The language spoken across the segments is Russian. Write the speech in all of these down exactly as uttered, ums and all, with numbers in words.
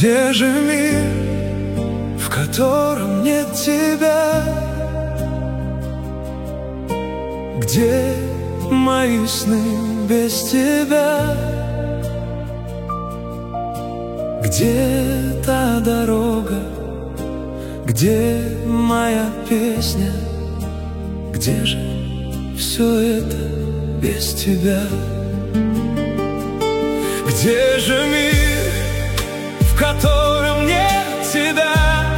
Где же мир, в котором нет тебя? Где мои сны без тебя? Где та дорога? Где моя песня? Где же все это без тебя? Где же мир, в котором нет тебя?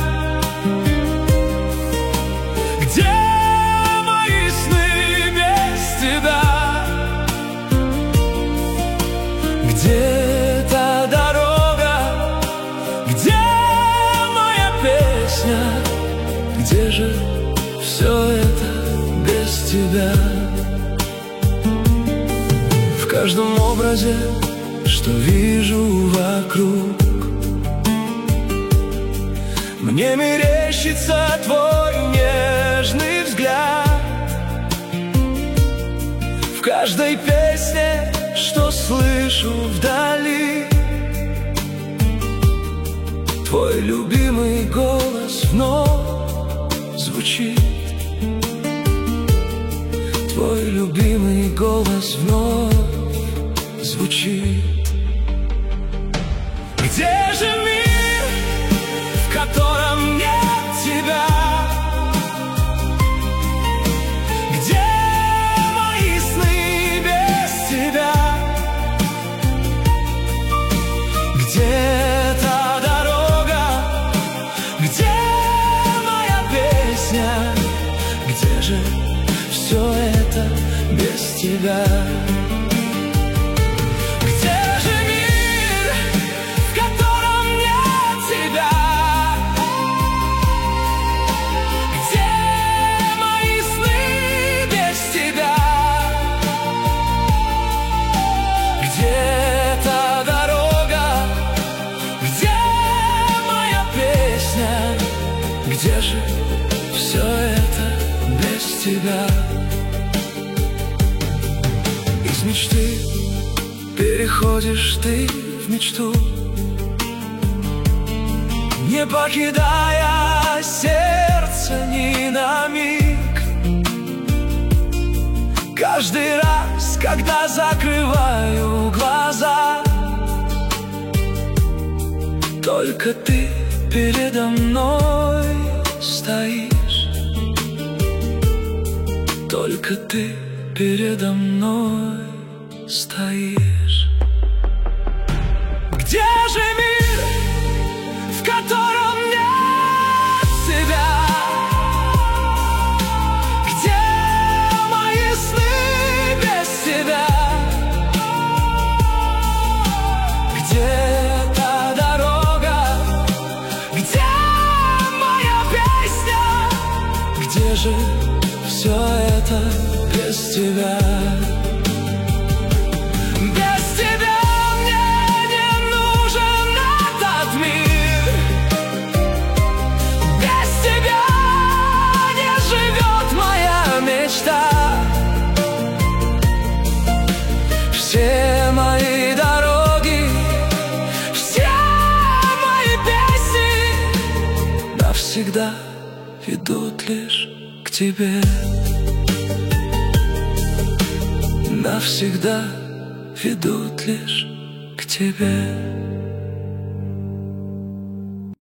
Где мои сны без тебя? Где та дорога? Где моя песня? Где же все это без тебя? В каждом образе, что вижу вокруг, мне мерещится твой нежный взгляд. В каждой песне, что слышу вдали, твой любимый голос вновь звучит. Твой любимый голос вновь звучит. Где же мир, в котором нет тебя? Где мои сны без тебя? Где та дорога? Где моя песня? Где же все это без тебя? Где же все это без тебя? Из мечты переходишь ты в мечту, не покидая сердце ни на миг. Каждый раз, когда закрываю глаза, только ты передо мной стоишь. Только ты передо мной стоишь. Где же мир, в котором нет тебя? Где мои сны без тебя? Где та дорога? Где моя песня? Где же все это без тебя? Без тебя мне не нужен этот мир. Без тебя не живет моя мечта. Все мои дороги, все мои песни навсегда ведут лишь к тебе. Навсегда ведут лишь к тебе.